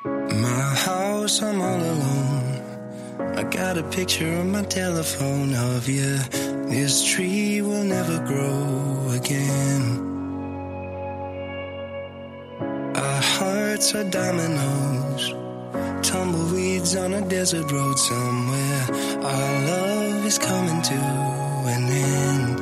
My house, I'm all alone. I got a picture on my telephone of you. This tree will never grow again. Our hearts are dominoes, tumbleweeds on a desert road somewhere. Our love is coming to an end.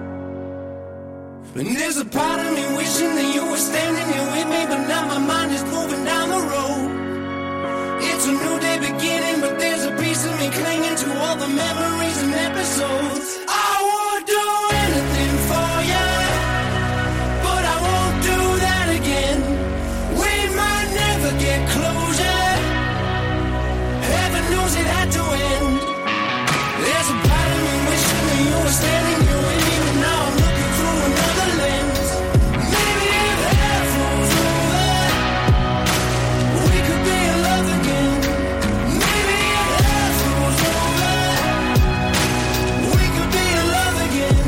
And there's a part of me wishing that you were standing here with me, but now my mind is moving down the road. It's a new day beginning, but there's a piece of me clinging to all the memories and episodes. I would do anything for you, but I won't do that again. We might never get closure. Heaven knows it had to end. There's a part of me wishing that you were standing here with me, but now I'm looking through another lens. Maybe if hair flows over, we could be in love again. Maybe if hair flows over, we could be in love again.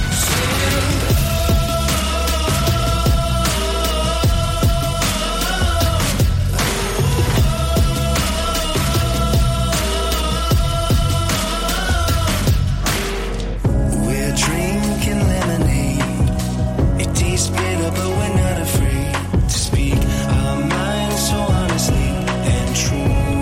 We're drinking lemonade. It tastes bitter, but we're not afraid to speak our minds so honestly and true.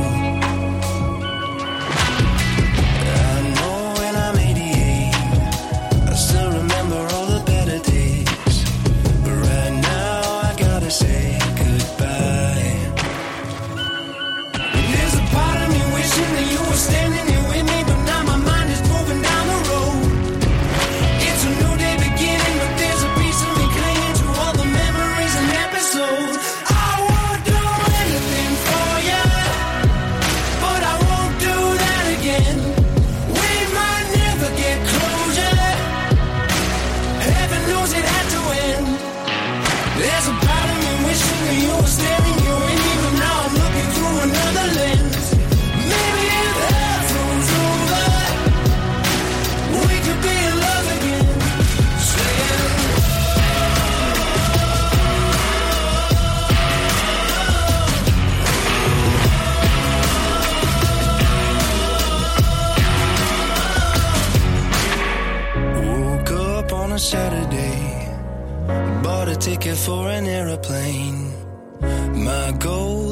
I know when I'm 88, I still remember all the better days. But right now I gotta say goodbye. And there's a part of me wishing that you were standing here with me, but now my mind is moving down the road. It's a new day beginning, but there's a piece of me clinging to all the memories and episodes. I would do anything for you, but I won't do that again. We might never get closure. Heaven knows it had to end. There's a part of me wishing that you were standing here with me, but now I'm looking through another lens. Maybe if hair flows over, we could be in love again. Woke up on a Saturday, bought a ticket for an airplane. My goal